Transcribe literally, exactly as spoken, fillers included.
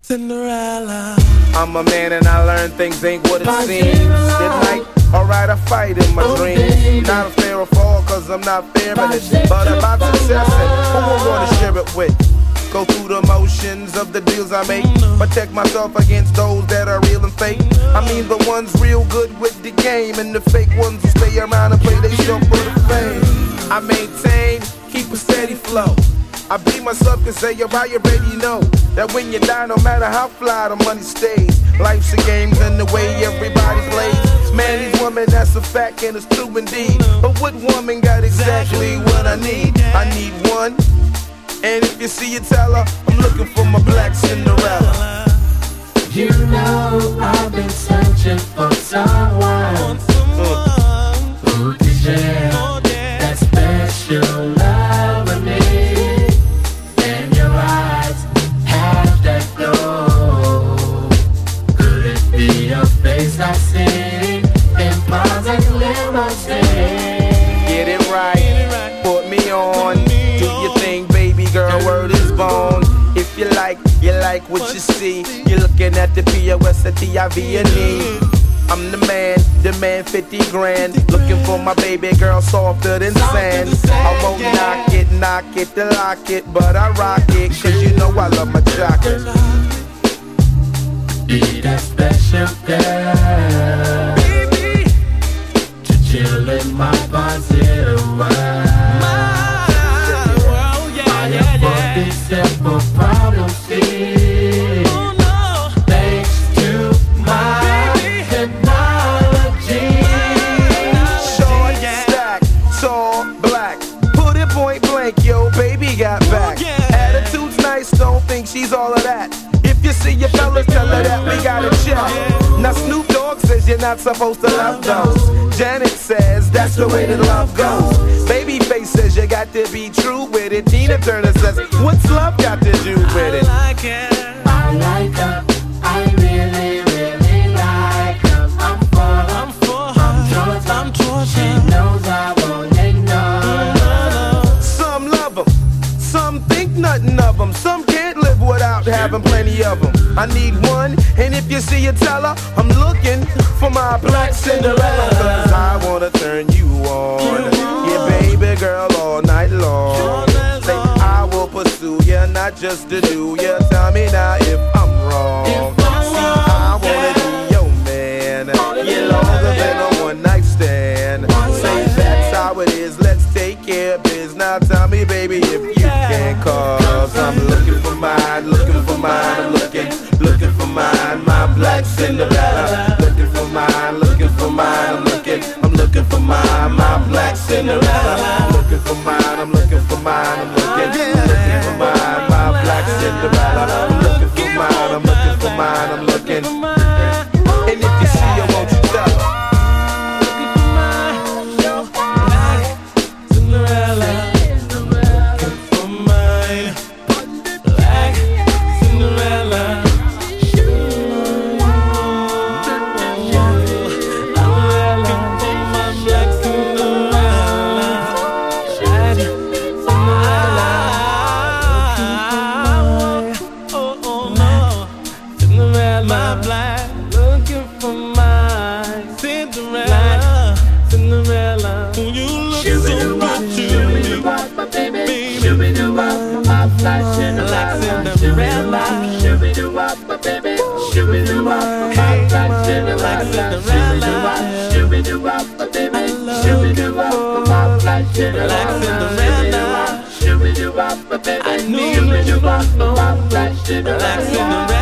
Cinderella. I'm a man and I learn things ain't what it seems. At night, alright, I fight in my dreams. Not a fair or fall, cause I'm not fair in it. But about success and who I wanna share it with. Go through the motions of the deals I make. Protect myself against those that are real and fake. I mean the ones real good with the game, and the fake ones who stay around and play they show for the fame. I maintain, keep a steady flow. I be myself and say, yo, I already know that when you die, no matter how fly, the money stays. Life's a game and the way everybody plays. Man, these women, that's a fact and it's true indeed. But what woman got exactly what I need? I need one. And if you see it, tell her I'm looking for my black Cinderella. You know I've been searching for someone someone who can share oh, yeah. that special love with me. And your eyes have that glow. Could it be your face I see in bars and limousine? Get it right, put me on. Do your thing, baby girl, word is bone. If you like, you like what you see. You're looking at the P O S at the I V and E. I'm the man, demand fifty grand. Looking for my baby girl softer than sand. I won't knock it, knock it, to lock it, but I rock it, cause you know I love my chocolate. Be that special girl, Baby, to chill in my positive world. I am for these simple problems free. oh no. Thanks to my technology. Short, stack, tall, black. Put it point blank, yo, baby got back. yeah. Attitude's nice, don't think she's all of that. If you see your fellas, tell her that we got a check. Now Snoop Dogg says you're not supposed to love those. Janet says that's the way that love goes. Babyface says you got to be true with it. Tina Turner says, what's love got to do with I it? like it. I like her, I really, really like her. I'm for her, I'm for her. Georgia. I'm Georgia. She knows I won't ignore her. Some love them, some think nothing of them. Some can't live without having plenty of them. I need one, and if you see it, tell her I'm looking for my black Cinderella. Cause I wanna turn you on, yeah, baby girl, all night long. Say I will pursue ya, not just to do ya. Tell me now if I'm wrong. See, I wanna be your man, yeah, longer than a one night stand. Say that's how it is, let's take care of biz. Now tell me, baby, if you can, cause I'm looking for mine, looking for mine, I'm looking, looking for mine, my black Cinderella. Looking for mine, looking for mine, I'm looking, I'm looking for mine, my black Cinderella. Looking for mine, I'm looking for mine, I'm looking, looking for mine, my black Cinderella. I'm looking for mine, I'm looking for mine, I'm looking. And if you see her, won't you tell her? Looking for my yo, black Cinderella. Looking for my black Cinderella. My black, looking for my Cinderella, Cinderella. Oh, you look so good to me, baby. Shoo-be-doo-wop, my black Cinderella. Cinderella. Shoo-be-doo-wop, baby. Shoo-be-doo-wop, my black Cinderella. Shoo-be-doo-wop, baby. Shoo-be-doo-wop, my black Cinderella. Shoo-be-doo-wop, baby. I knew you would, my black Cinderella. Cinderella.